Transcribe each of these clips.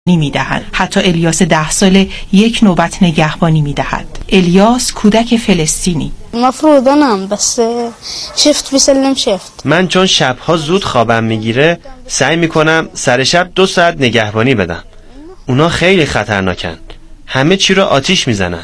می‌دهند. حتی الیاس 10 ساله یک نوبت نگهبانی می‌دهد. الیاس کودک فلسطینی. مفروض انام بس شفت بسلم شفت. من چون شبها زود خوابم میگیره سعی میکنم سر شب 2 ساعت نگهبانی بدم. اونا خیلی خطرناکن. همه چی رو آتیش میزنن.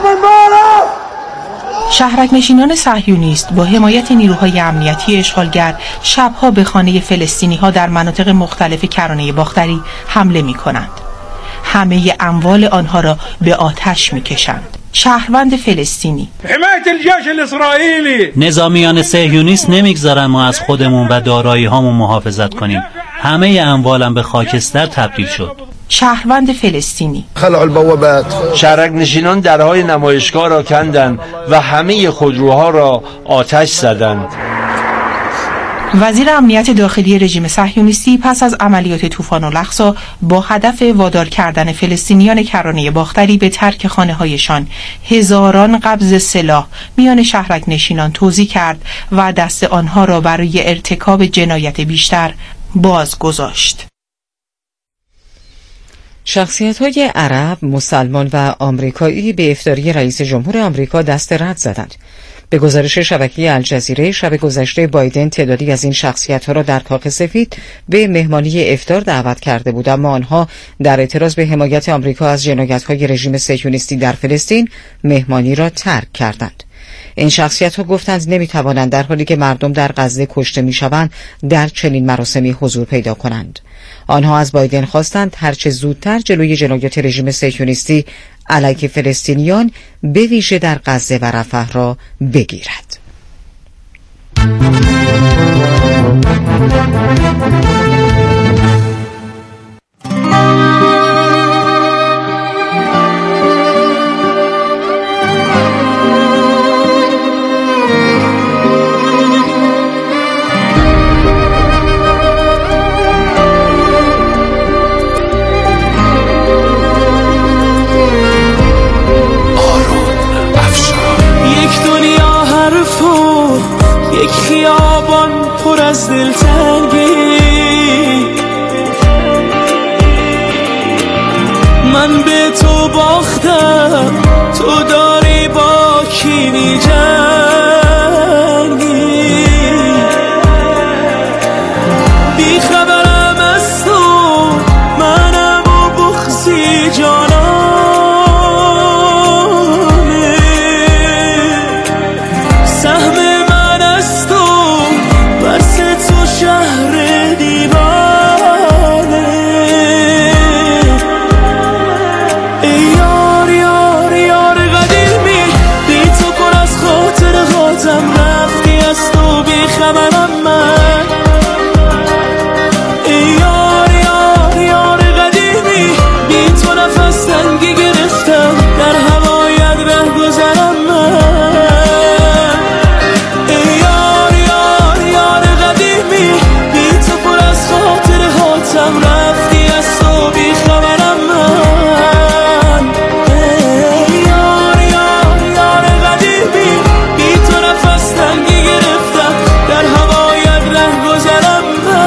شهرک نشینان صهیونیست با حمایت نیروهای امنیتی اشغالگر شبها به خانه فلسطینی‌ها در مناطق مختلف کرانه باختری حمله می‌کنند. همه اموال آنها را به آتش می‌کشند. شهروند فلسطینی: حمایت الجيش الاسرائیلی. نظامیان صهیونیست نمیگذارن ما از خودمون و دارایی‌هامون محافظت کنیم. همه اموالم به خاکستر تبدیل شد. شهروند فلسطینی: خلع البوابات. شهرک نشینان درهای نمایشگاه را کندند و همه خودروها را آتش زدند. وزیر امنیت داخلی رژیم صهیونیستی پس از عملیات طوفان الاقصی با هدف وادار کردن فلسطینیان کرانه باختری به ترک خانه‌هایشان هزاران قبض سلاح میان شهرک نشینان توزیع کرد و دست آنها را برای ارتکاب جنایت بیشتر باز گذاشت. شخصیت‌های عرب، مسلمان و آمریکایی به افطاری رئیس جمهور آمریکا دست رد زدند. به گزارش شبکه الجزیره، شب گذشته بایدن تعدادی از این شخصیت‌ها را در کاخ سفید به مهمانی افطار دعوت کرده بود، اما آنها در اعتراض به حمایت آمریکا از جنایت‌های رژیم صهیونیستی در فلسطین مهمانی را ترک کردند. این شخصیت‌ها گفتند نمی‌توانند در حالی که مردم در غزه کشته می‌شوند در چنین مراسمی حضور پیدا کنند. آنها از بایدن خواستند هرچه زودتر جلوی جنایات رژیم صهیونیستی علیه فلسطینیان به ویژه در غزه و رفح را بگیرد. یک خیابان پر از دلتنگی، من به تو باختم، تو داری با کی می‌جنگی، بی خبرم از تو، منم و بغضی جانانه، سهم شهر دیوانه، ای یار یار یار قدیمی، بی تو پر از خاطر خاطم، رفتی از تو بی خبرم من، ای یار یار یار قدیمی، بی تو نفس تنگی گرفتم، در هوایت ره گذرم من، ای یار یار یار قدیمی، بی تو پر از خاطر خاطم، رفتی از تو بی خبرم من، ای یار یار یار قدیمی، بی تو نفس تنگی گرفتم، در هوایت ره گذرم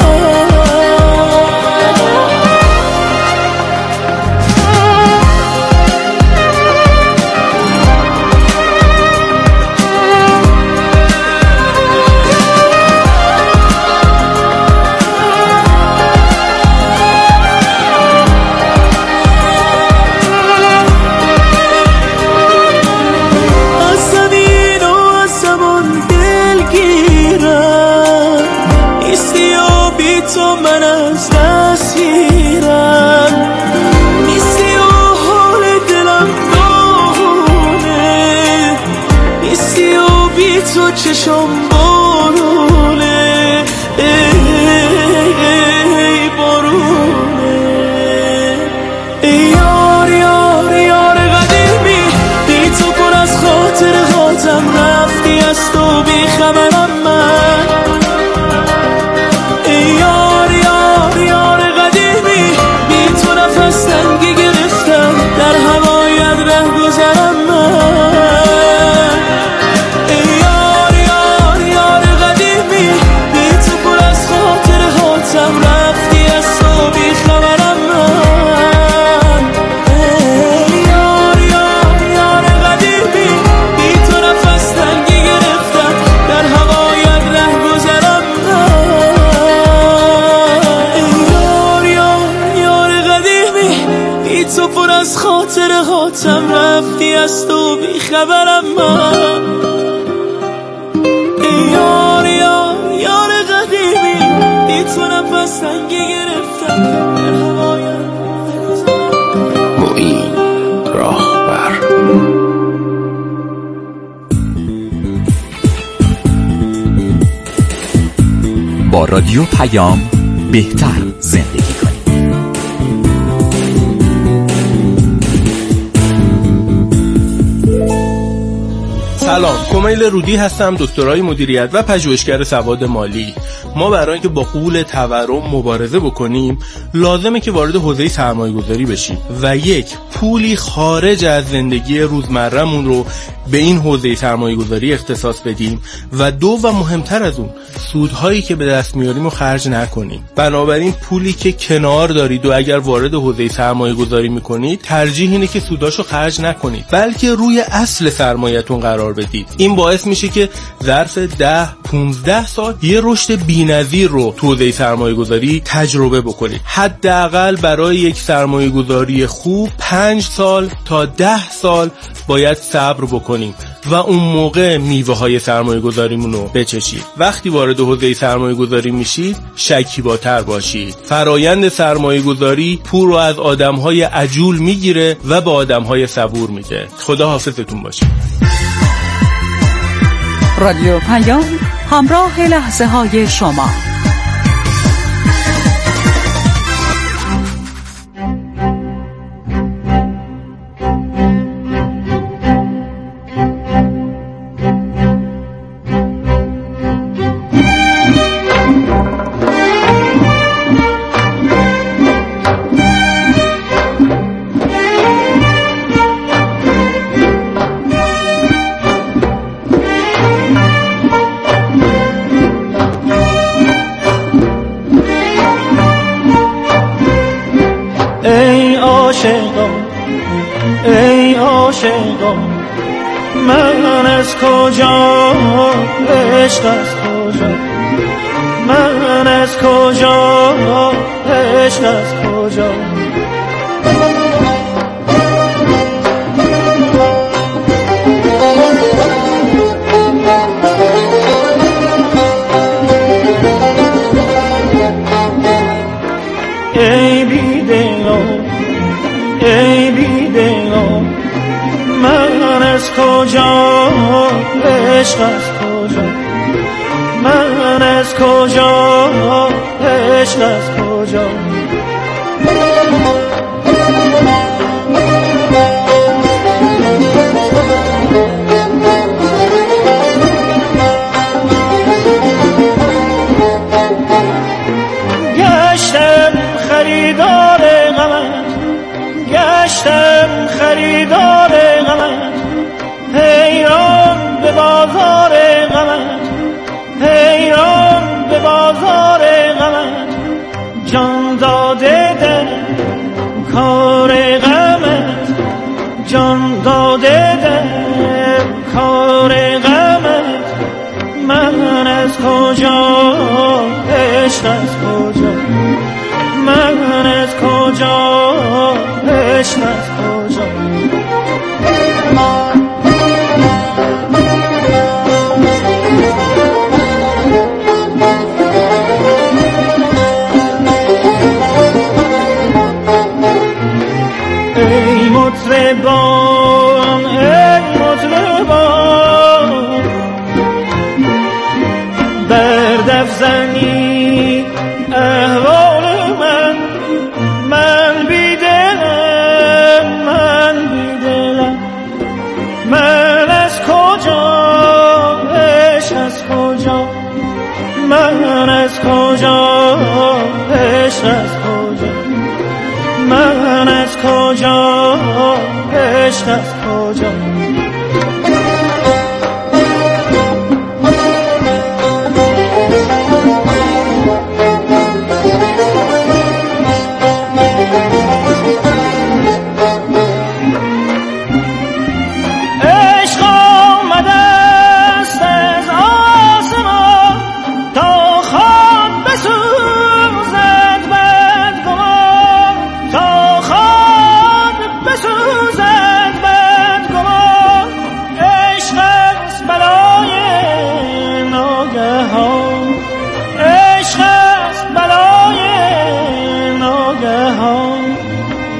تو من از دست میرم، نیستی و حال دلم داغونه، نیستی و بی تو چشم بارونه، ای بارونه، ای یار یار یار قدیمی، بی تو پر از خاطر خاطم، رفتی از تو بی خبرم من، ای یار یار یار قدیمی، بی تو نفس تنگی گرفتم، در هوایت ره گذرم من، ای یار یار از خاطر هاتم رفتی از تو بیخبرم من. یار یار یار قدیمی بی تو نفس تنگی گرفتم در هوایم. معین راهبر. با رادیو پیام بهتر زندگی کنید. سلام، کمیل رودی هستم، دکترای مدیریت و پژوهشگر سواد مالی. ما برای اینکه با غول تورم مبارزه بکنیم لازمه که وارد حوزه سرمایه‌گذاری بشیم و یک پولی خارج از زندگی روزمره‌مون رو به این حوزه سرمایه‌گذاری اختصاص بدیم و دو و مهمتر از اون سودهایی که به دست میاریم رو خرج نکنیم. بنابراین پولی که کنار دارید و اگر وارد حوزه سرمایه‌گذاری میکنید ترجیح اینه که سوداشو خرج نکنید بلکه روی اصل سرمایه‌تون قرار بدید. این باعث میشه که ظرف 10-15 سال یه رشد بی‌نظیر رو تو حوزه سرمایه‌گذاری تجربه بکنید. حداقل برای یک سرمایه‌گذاری خوب 5 سال تا 10 سال باید صبر بکنیم و اون موقع میوه‌های سرمایه‌گذاریمون رو بچشید. وقتی وارد حوزه سرمایه‌گذاری میشید شکیباتر باشید. فرایند سرمایه‌گذاری پول رو از آدم‌های عجول میگیره و به آدم‌های صبور میده. خدا حافظتون باشه. رادیو پیام، همراه لحظه های شما. ای عاشقا من از کجا، عشق از کجا، من از کجا، عشق از کجا. ای بیدلان، ای بیدلان من از کجا، عشق از کجا، من از کجا، عشق از کجا. گشتم خریدار غمت، گشتم خریدار غمت، حیران به بازار غمت، حیران به بازار غمت. جان داده در کار غمت، جان داده در کار غمت. من از کجا، عشق از کجا، من از کجا، عشق از کجا. ای مطربان، ای مطربان بردف زنی احوال من، من بیدلم، من بیدلم. من از کجا، عشق از کجا، من از کجا، عشق از کجا، من از کجا، عشق از کجا.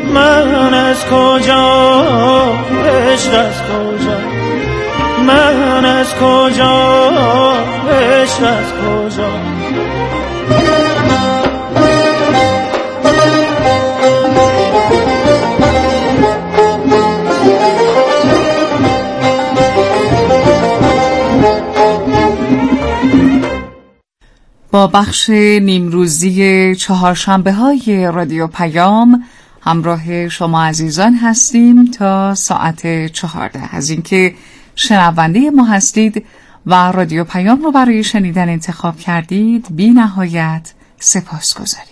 من از کجا عشق از کجا من از کجا عشق از کجا با بخش نیمروزی چهارشنبه های رادیو پیام همراه شما عزیزان هستیم تا ساعت 14. از اینکه شنونده ما هستید و رادیو پیام رو برای شنیدن انتخاب کردید بی نهایت سپاس گذاریم.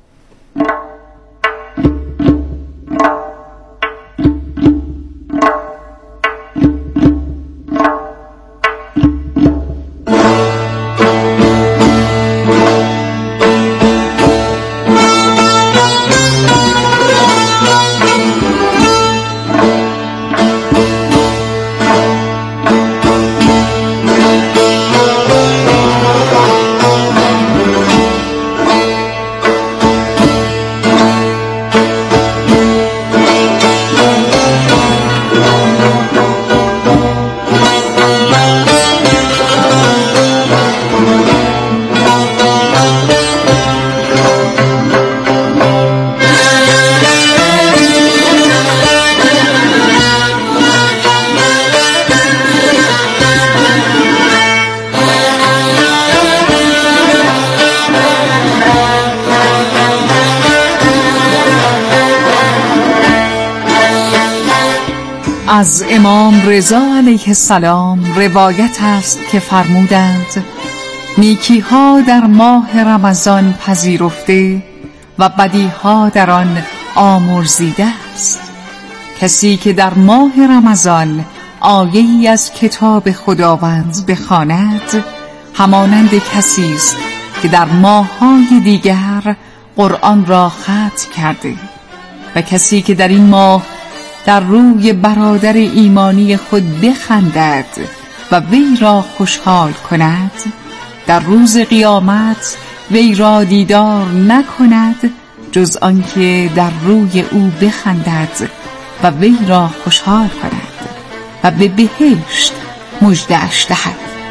از امام رضا علیه السلام روایت است که فرمودند نیکی‌ها در ماه رمضان پذیرفته و بدی‌ها در آن آمرزیده است. کسی که در ماه رمضان آیه‌ای از کتاب خداوند بخواند همانند کسی است که در ماه‌های دیگر قرآن را ختم کرده و کسی که در این ماه در روی برادر ایمانی خود بخندد و وی را خوشحال کند در روز قیامت وی را دیدار نکند جز آنکه در روی او بخندد و وی را خوشحال کند و به بهشت مژده‌اش دهد.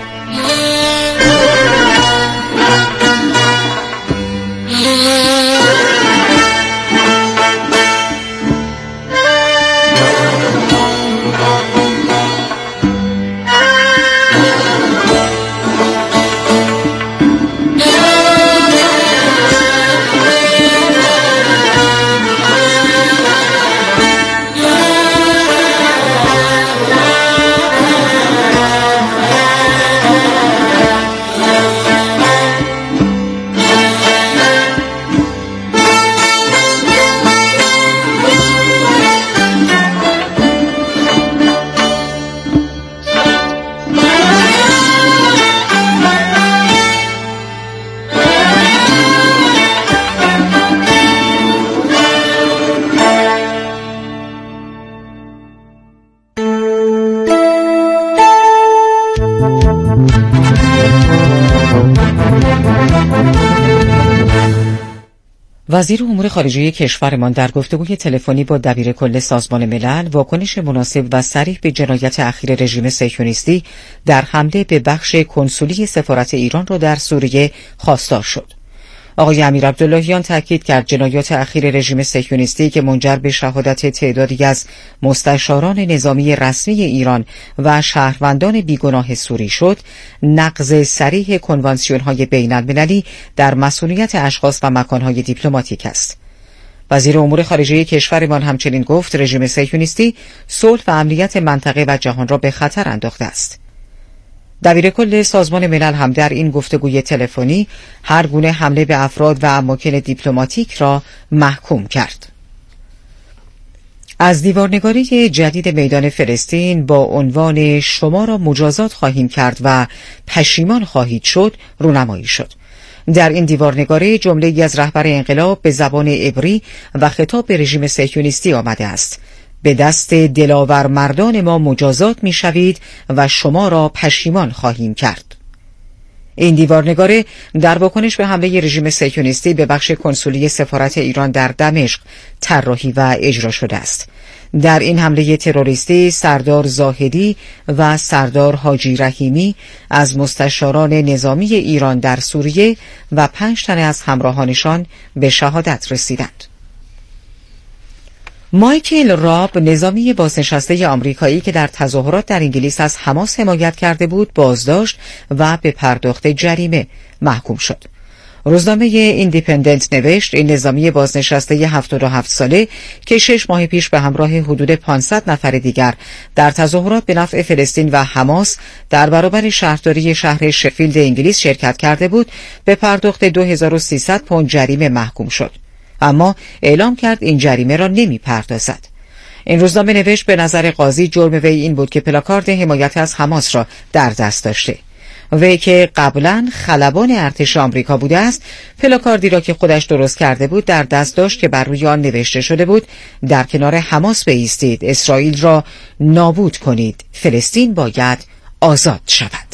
وزیر امور خارجه کشورمان در گفتگوی تلفنی با دبیر کل سازمان ملل واکنش مناسب و صریح به جنایت اخیر رژیم صهیونیستی در حمله به بخش کنسولی سفارت ایران را در سوریه خواستار شد. آقای امیر عبداللهیان تاکید کرد جنایات اخیر رژیم صهیونیستی که منجر به شهادت تعدادی از مستشاران نظامی رسمی ایران و شهروندان بیگناه سوری شد، نقض صریح کنوانسیون‌های بین‌المللی در مسئولیت اشخاص و مکان‌های دیپلماتیک است. وزیر امور خارجه کشورمان همچنین گفت رژیم صهیونیستی صلح و امنیت منطقه و جهان را به خطر انداخته است. دبیر کل سازمان ملل هم در این گفتگوی تلفنی هر گونه حمله به افراد و اماکن دیپلماتیک را محکوم کرد. از دیوارنگاری جدید میدان فلسطین با عنوان شما را مجازات خواهیم کرد و پشیمان خواهید شد رونمایی شد. در این دیوارنگاری جمله‌ای از رهبر انقلاب به زبان عبری و خطاب به رژیم صهیونیستی آمده است: به دست دلاور مردان ما مجازات می شوید و شما را پشیمان خواهیم کرد. این دیوارنگاره در واکنش به حمله رژیم صهیونیستی به بخش کنسولی سفارت ایران در دمشق طراحی و اجرا شده است. در این حمله تروریستی سردار زاهدی و سردار حاجی رحیمی از مستشاران نظامی ایران در سوریه و 5 تن از همراهانشان به شهادت رسیدند. مایکل راب، نظامی بازنشسته آمریکایی که در تظاهرات در انگلیس از حماس حمایت کرده بود، بازداشت و به پرداخت جریمه محکوم شد. روزنامه ایندیپندنت نوشت این نظامی بازنشسته 77 ساله که 6 ماه پیش به همراه حدود 500 نفر دیگر در تظاهرات به نفع فلسطین و حماس در برابر شهرداری شهر شفیلد انگلیس شرکت کرده بود، به پرداخت 2300 پوند جریمه محکوم شد، اما اعلام کرد این جریمه را نمی پردازد. این روزنامه نوشت به نظر قاضی جرم وی این بود که پلاکارد حمایت از حماس را در دست داشته. وی که قبلا خلبان ارتش آمریکا بوده است، پلاکاردی را که خودش درست کرده بود در دست داشت که بر روی آن نوشته شده بود: در کنار حماس بایستید، اسرائیل را نابود کنید، فلسطین باید آزاد شود.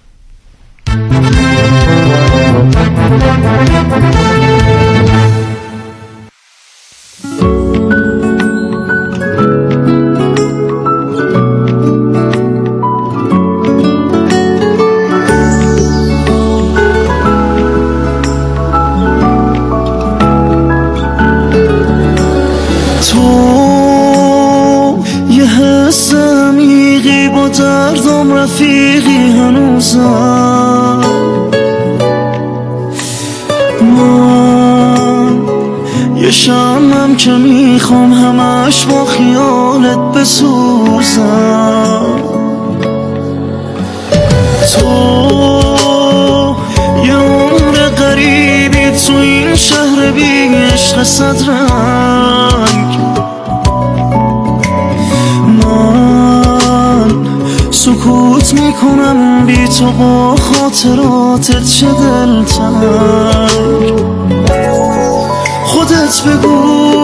دردم رفیقی هنوزم، من یه شمم که میخوام همش با خیالت بسوزم. تو یه عمر غریبی تو این شهر بی عشق صدرنگ، سکوت میکنم بی تو با خاطراتت چه دلتنگ. خودت بگو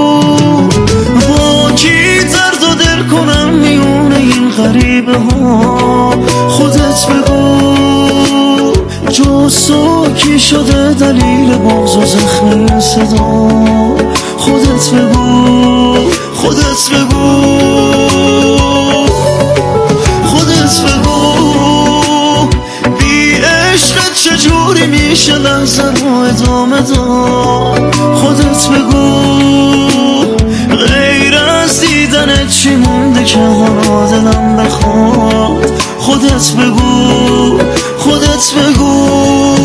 با کی درد و دل کنم میونه این غریبه ها. خودت بگو جز تو کی شده دلیل بغض و زخم این صدا. خودت بگو، خودت بگو، چجوری میشه لحظه رو ادامه داد. خودت بگو غیر از دیدنت چی مونده که حالا دلم بخواد. خودت بگو، خودت بگو.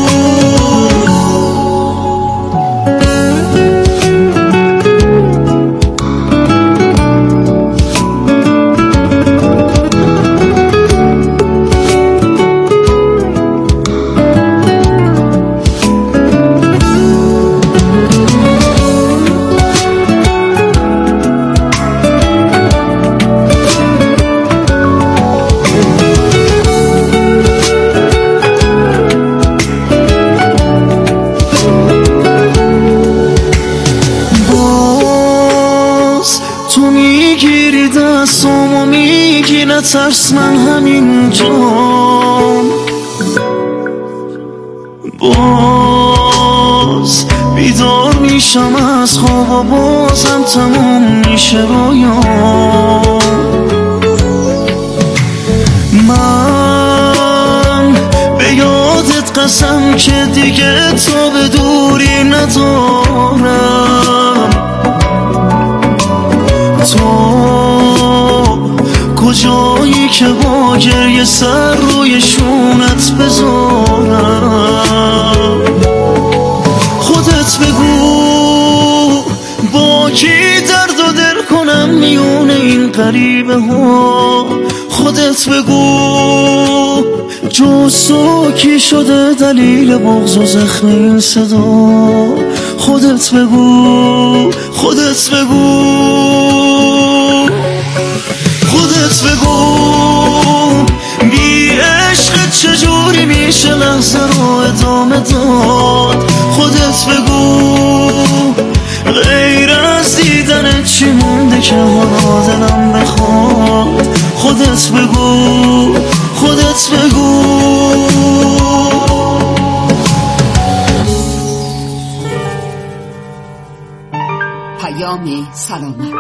ترس من همین جام باز بیدار میشم از خواب و بازم تموم میشه رویام. من به یادت قسم که دیگه تو به دوری ندارم. تو کجایی که با گریه سر روی شونت بذارم. خودت بگو با کی درد و دل کنم میونه این غریبه ها. خودت بگو جز تو کی شده دلیل بغض و زخم این صدا. خودت بگو، خودت بگو، خودت بگو بی عشق چجوری میشه لحظه رو ادامه داد. خودت بگو غیر از دیدنت چی مونده که حالا دلم بخواد. خودت بگو، خودت بگو. پیام سلامت.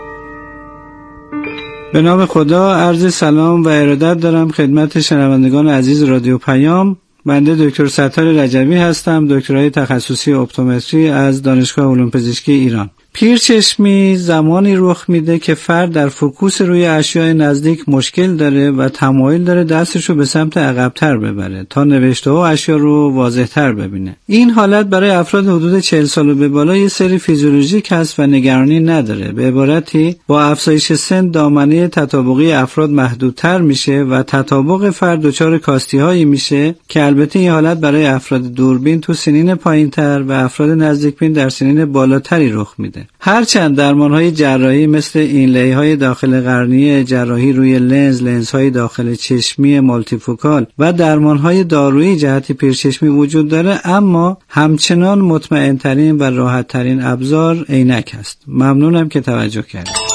به نام خدا، عرض سلام و ارادت دارم خدمت شنوندگان عزیز رادیو پیام. بنده دکتر ستار رجبی هستم، دکترای تخصصی اپتومتری از دانشگاه علوم پزشکی ایران. پیرچشمی زمانی رخ میده که فرد در فوکوس روی اشیاء نزدیک مشکل داره و تمایل داره دستشو به سمت عقب‌تر ببره تا نوشته و اشیاء رو واضح‌تر ببینه. این حالت برای افراد حدود 40 سال و به بالا یه سری فیزیولوژیک هست و نگرانی نداره. به عبارتی با افزایش سن دامنه تطابقی افراد محدودتر میشه و تطابق فرد دچار کاستی‌هایی میشه که البته این حالت برای افراد دوربین تو سنین پایین‌تر و افراد نزدیکبین در سنین بالاتری رخ میده. هرچند درمان‌های جراحی مثل اینلی‌های داخل قرنیه، جراحی روی لنزهای داخل چشمی مالتیفوکال و درمان‌های دارویی جهت پیرچشمی وجود داره، اما همچنان مطمئن‌ترین و راحت‌ترین ابزار عینک است. ممنونم که توجه کردید.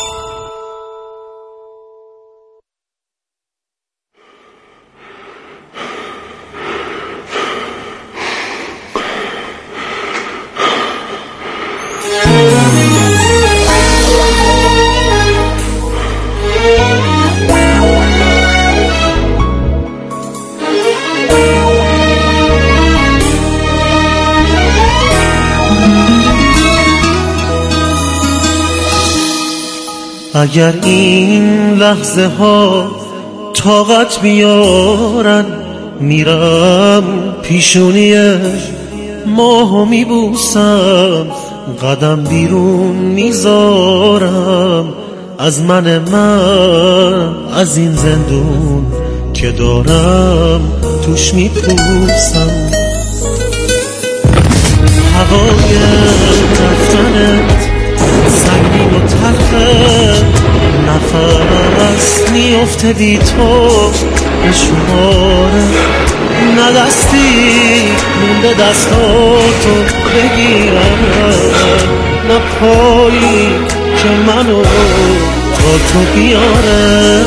اگر این لحظه ها طاقت بیارن، میرم پیشونی ماهو میبوسم، قدم بیرون میذارم از من از این زندون که دارم توش میپوسم. هوای رفتنت سنگین و تلخه، نفس میفته بی تو به شماره، نه دستی مونده دستاتو بگیرم، نه پایی که منو تا تو بیاره.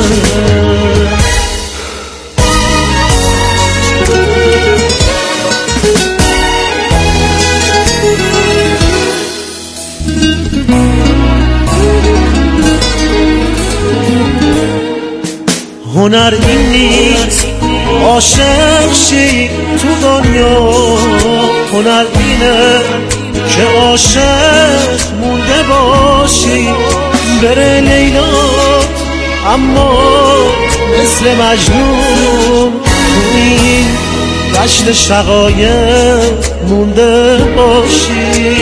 هنر این نیست عاشق شی تو دنیا، هنر اینه که عاشق مونده باشی. بره لیلا اما مثل مجنون تو این دشت شقایق مونده باشی.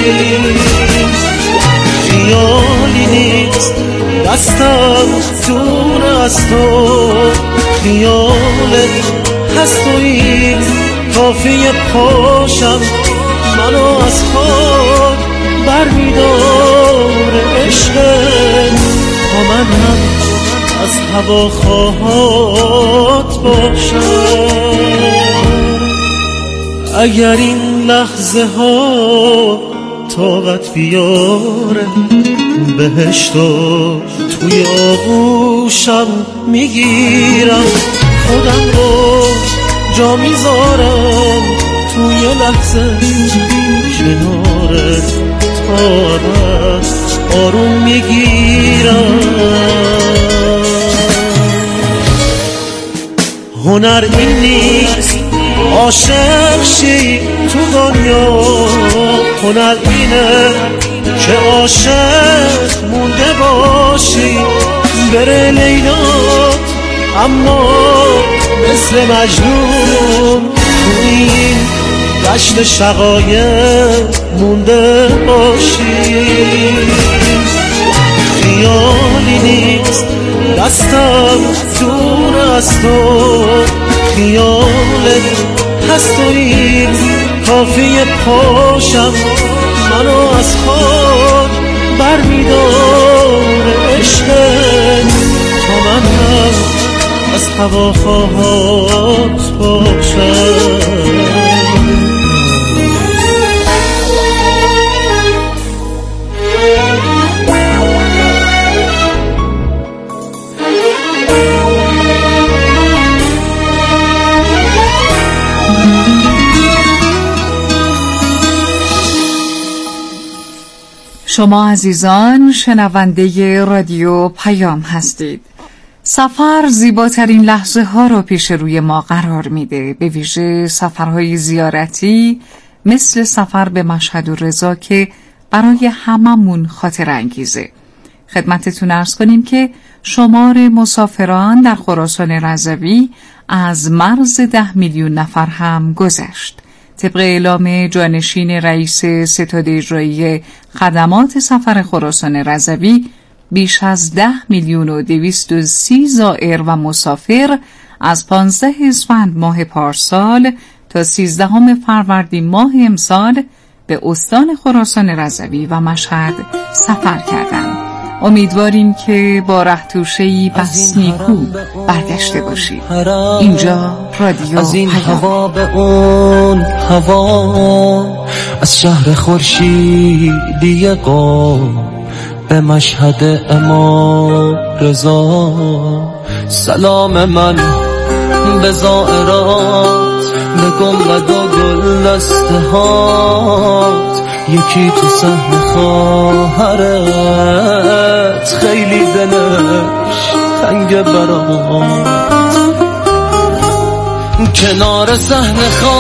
خیالی نیست دستم دور از تو، خیالت هست و این کافیه پاشم منو از خود برمیداره عشقت، تا من هم از هواخواهات باشم. اگر این لحظه ها طاقت بیاره، بهشتو توی آغوشم میگیرم، خودم رو جا میذارم توی لحظه کنارت، تا دست آروم میگیرم. هنر این نیست عاشق شی تو دنیا، هنر اینه که عاشق مونده باشی. بره لیلات اما مثل مجنون تو این دشت شقایق مونده باشی. خیالی نیست دستم دور از تو، خیالت هست و این کافیه پاشم منو از خود برمیداره عشقت، تا من هم از هواخواهات باشم. شما عزیزان شنونده رادیو پیام هستید. سفر زیباترین لحظه ها را پیش روی ما قرار میده، به ویژه سفرهای زیارتی مثل سفر به مشهد و رضا که برای هممون خاطر انگیزه. خدمتتون عرض کنیم که شمار مسافران در خراسان رضوی از مرز 10 میلیون نفر هم گذشت. طبق اعلام جانشین رئیس ستاد اجرایی خدمات سفر خراسان رضوی، بیش از 10 میلیون و 230 زائر و مسافر از 15 اسفند ماه پارسال تا 13 فروردین ماه امسال به استان خراسان رضوی و مشهد سفر کردند. امیدواریم که با رهتوشه‌ای بس نیکو برگشته باشید. اینجا رادیو از این هوا به اون هوا، از شهر خورشیدی قم به مشهد امام رضا. سلام من به زائرات، به گنبد و گلدسته هات، یکی تو صحن خواهرت خیلی دلش تنگ برات. کنار صحن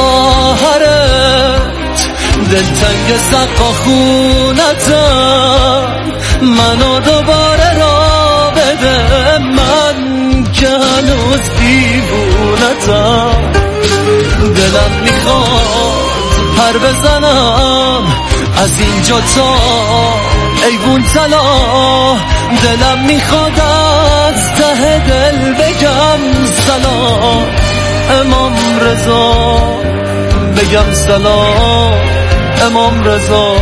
خواهرت دلتنگ سقا خونتم، منو دوباره را بده، من که هنوز دیوونتم. دلم میخواد پر بزنم از اینجا تا ایوون طلا، دلم میخواد از ته دل بگم سلام امام رضا، بگم سلام امام رضا.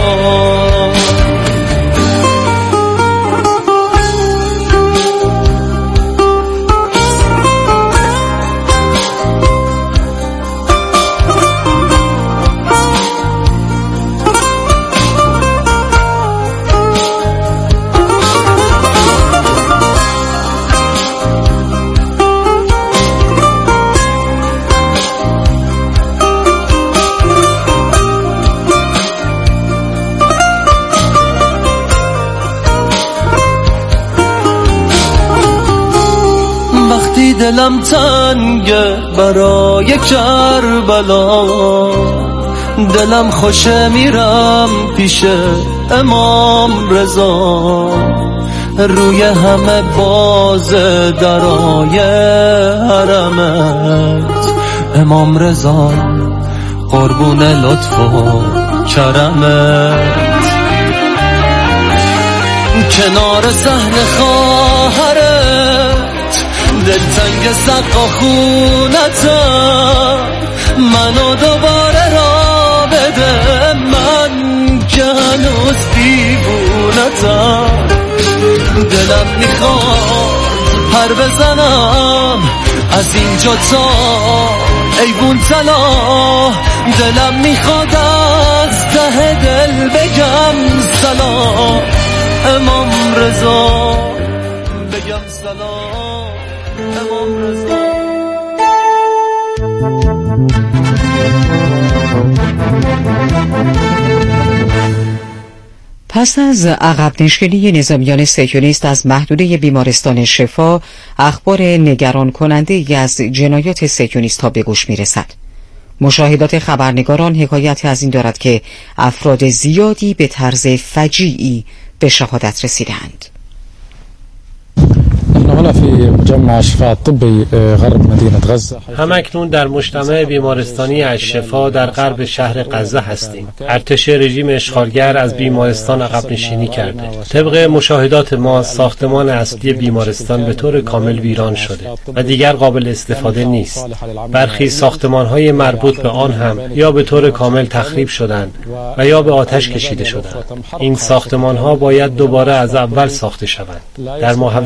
دلم تنگه برای کربلا، دلم خوشه میرم پیش امام رضا. روی همه باز درای حرمت امام رضا، قربون لطف و کرمت. کنار صحن خواهرت دلتنگ سقا خونتم، منو دوباره را بده، من که هنوز دیوونتم. دلم میخواد پر بزنم از اینجا تا ایوون طلا، دلم میخواد از ته دل بگم سلام امام رضا، بگم سلام امام رضا. پس از عقب نشینی نظامیان صهیونیست از محدوده بیمارستان شفا، اخبار نگران کننده از جنایات صهیونیست ها به گوش می رسد. مشاهدات خبرنگاران حکایت از این دارد که افراد زیادی به طرز فجیعی به شهادت رسیدند. همکنون در مجتمع بیمارستانی الشفا در غرب شهر غزه هستیم. ارتش رژیم اشغالگر از بیمارستان عقب نشینی کرده. طبق مشاهدات ما ساختمان اصلی بیمارستان به طور کامل ویران شده و دیگر قابل استفاده نیست. برخی ساختمان‌های مربوط به آن هم یا به طور کامل تخریب شدند و یا به آتش کشیده شدند. این ساختمان‌ها باید دوباره از اول ساخته شوند. در